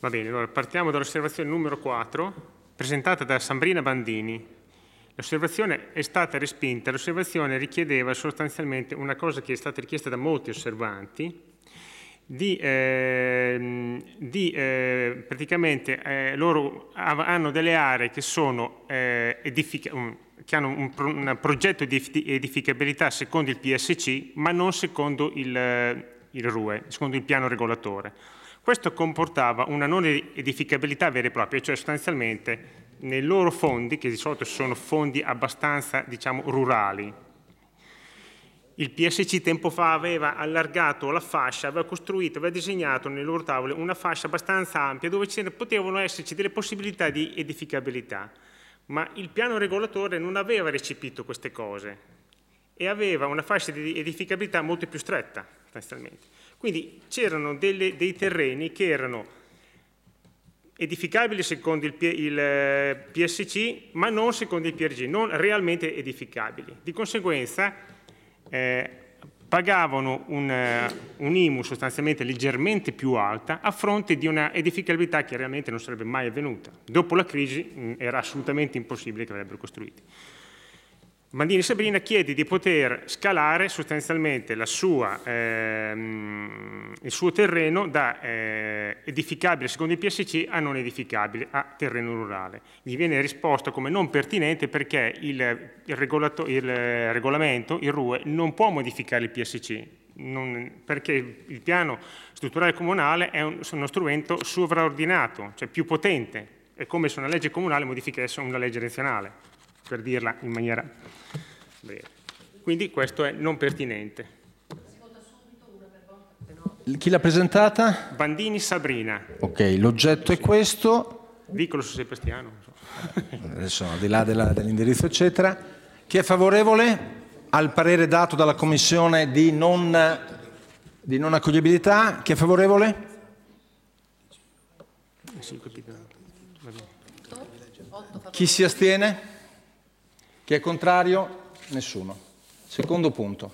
Va bene, allora partiamo dall'osservazione numero 4, presentata da Sabrina Bandini. L'osservazione è stata respinta. L'osservazione richiedeva sostanzialmente una cosa che è stata richiesta da molti osservanti, praticamente loro hanno delle aree che sono che hanno un progetto di edificabilità secondo il PSC, ma non secondo il RUE, secondo il piano regolatore. Questo comportava una non edificabilità vera e propria, cioè sostanzialmente nei loro fondi, che di solito sono fondi abbastanza, diciamo, rurali. Il PSC tempo fa aveva allargato la fascia, aveva costruito, aveva disegnato nelle loro tavole una fascia abbastanza ampia dove potevano esserci delle possibilità di edificabilità, ma il piano regolatore non aveva recepito queste cose e aveva una fascia di edificabilità molto più stretta, sostanzialmente. Quindi c'erano dei terreni che erano edificabili secondo il PSC, ma non secondo il PRG, non realmente edificabili. Di conseguenza pagavano un IMU sostanzialmente leggermente più alta a fronte di una edificabilità che realmente non sarebbe mai avvenuta. Dopo la crisi era assolutamente impossibile che avrebbero costruiti. Bandini Sabrina chiede di poter scalare sostanzialmente il suo terreno da edificabile secondo il PSC a non edificabile a terreno rurale. Gli viene risposto come non pertinente perché il regolamento, il RUE, non può modificare il PSC, perché il piano strutturale comunale è uno strumento sovraordinato, cioè più potente. È come se una legge comunale modificasse una legge nazionale, per dirla in maniera breve. Quindi questo è non pertinente. Chi l'ha presentata? Bandini Sabrina. Ok, l'oggetto è questo. Vicolo su Sebastiano. Adesso al di là dell'indirizzo eccetera. Chi è favorevole al parere dato dalla Commissione di non accoglibilità? Chi è favorevole? Chi si astiene? Chi è contrario? Nessuno. Secondo punto.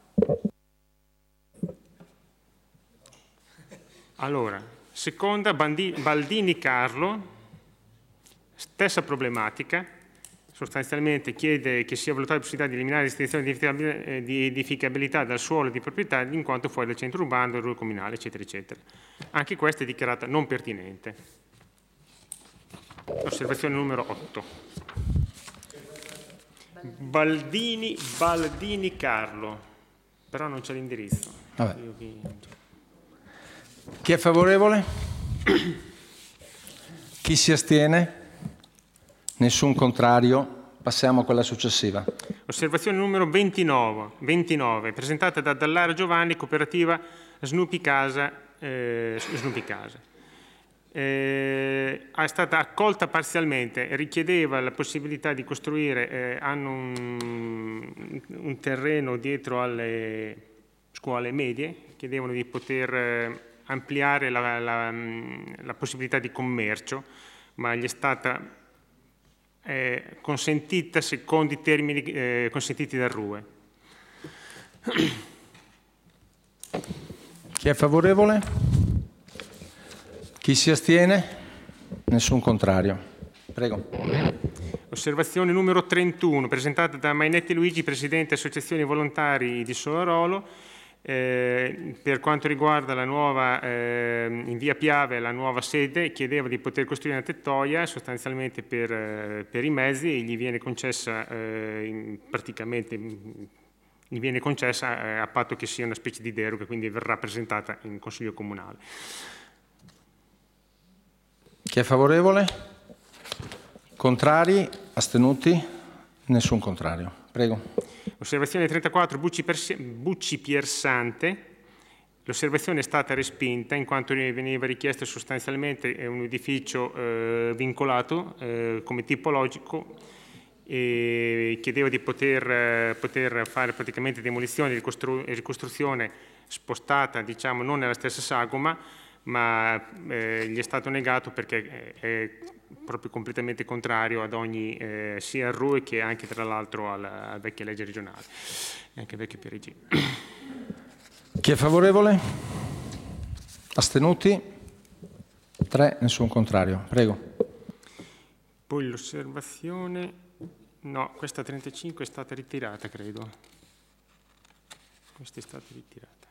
Allora, seconda, Baldini Carlo, stessa problematica, sostanzialmente chiede che sia valutata la possibilità di eliminare le restrizioni di edificabilità dal suolo di proprietà in quanto fuori dal centro urbano, del ruolo comunale, eccetera, eccetera. Anche questa è dichiarata non pertinente. Osservazione numero 8. Baldini Carlo, però non c'è l'indirizzo. Chi è favorevole? Chi si astiene? Nessun contrario. Passiamo a quella successiva. Osservazione numero 29, presentata da Dallaro Giovanni, cooperativa Snoopy Casa. È stata accolta parzialmente, richiedeva la possibilità di costruire, hanno un terreno dietro alle scuole medie, chiedevano di poter ampliare la possibilità di commercio, ma gli è stata consentita secondo i termini consentiti dal RUE. Chi è favorevole? Chi si astiene? Nessun contrario. Prego. Osservazione numero 31, presentata da Mainetti Luigi, Presidente Associazione Volontari di Solarolo, per quanto riguarda la nuova, in via Piave, la nuova sede, chiedeva di poter costruire una tettoia sostanzialmente per i mezzi e gli viene concessa praticamente gli viene concessa a patto che sia una specie di deroga, quindi verrà presentata in Consiglio Comunale. Chi è favorevole? Contrari? Astenuti? Nessun contrario. Prego. Osservazione 34, Bucci Piersante. L'osservazione è stata respinta in quanto veniva richiesto sostanzialmente un edificio vincolato come tipologico e chiedeva di poter fare praticamente demolizione e ricostruzione spostata, diciamo, non nella stessa sagoma, ma gli è stato negato perché è proprio completamente contrario ad ogni sia al RUE che anche tra l'altro alla vecchia legge regionale e anche al vecchio PRG. Chi è favorevole? Astenuti? 3, nessun contrario. Prego. Poi l'osservazione, no, questa 35 è stata ritirata, credo. Questa è stata ritirata.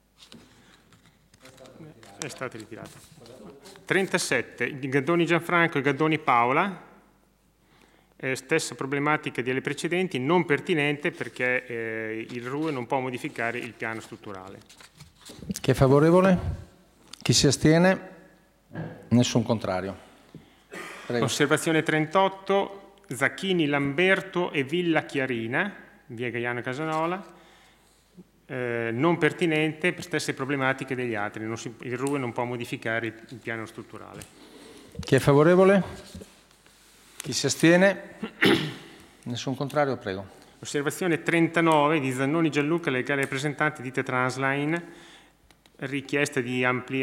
È stata ritirata. 37, Gaddoni Gianfranco e Gaddoni Paola. Stessa problematica delle precedenti, non pertinente perché il RUE non può modificare il piano strutturale. Chi è favorevole? Chi si astiene? Nessun contrario. Prego. Osservazione 38, Zacchini, Lamberto e Villa Chiarina, via Gaiano Casanola, non pertinente per stesse problematiche degli altri. Il RUE non può modificare il piano strutturale. Chi è favorevole? Chi si astiene? Nessun contrario, prego. Osservazione 39 di Zannoni Gianluca, legale rappresentante di Transline, richiesta di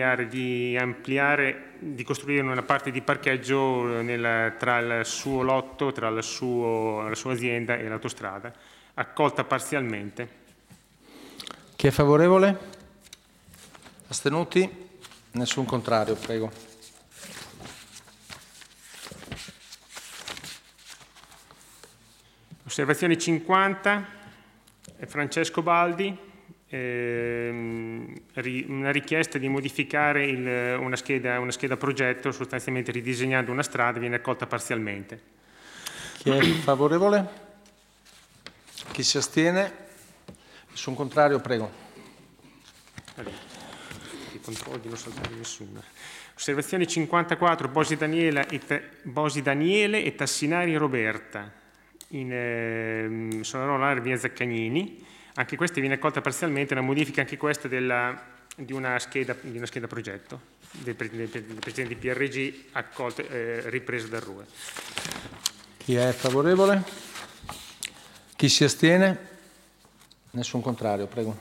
costruire una parte di parcheggio tra il suo lotto, tra la sua azienda e l'autostrada, accolta parzialmente. Chi è favorevole? Astenuti? Nessun contrario, prego. Osservazione 50, Francesco Baldi, una richiesta di modificare una scheda progetto, sostanzialmente ridisegnando una strada, viene accolta parzialmente. Chi è favorevole? Chi si astiene? Nessun contrario, prego. I controlli non saltare nessuna. Osservazione 54, Bosi Daniele e Tassinari Roberta. Sono Rolare via Zaccagnini, anche questa viene accolta parzialmente, una modifica anche questa di una scheda progetto del Presidente di PRG accolta, ripresa dal RUE. Chi è favorevole? Chi si astiene? Nessun contrario, prego.